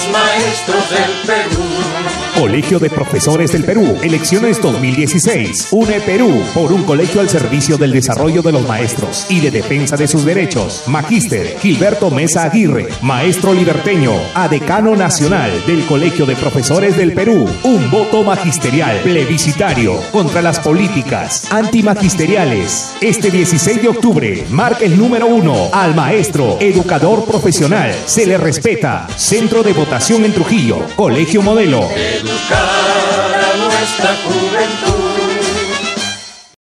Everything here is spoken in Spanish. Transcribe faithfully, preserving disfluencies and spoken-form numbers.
maestros del Perú. Colegio de Profesores del Perú, elecciones dos mil dieciséis. UNE Perú, por un colegio al servicio del desarrollo de los maestros y de defensa de sus derechos. Magíster Gilberto Mesa Aguirre, maestro liberteño, adecano nacional del Colegio de Profesores del Perú. Un voto magisterial plebiscitario contra las políticas antimagisteriales. Este dieciséis de octubre, marca el número uno al maestro, educador profesional. Se le respeta. Centro de votación en Trujillo, Colegio Modelo. Educar a nuestra juventud.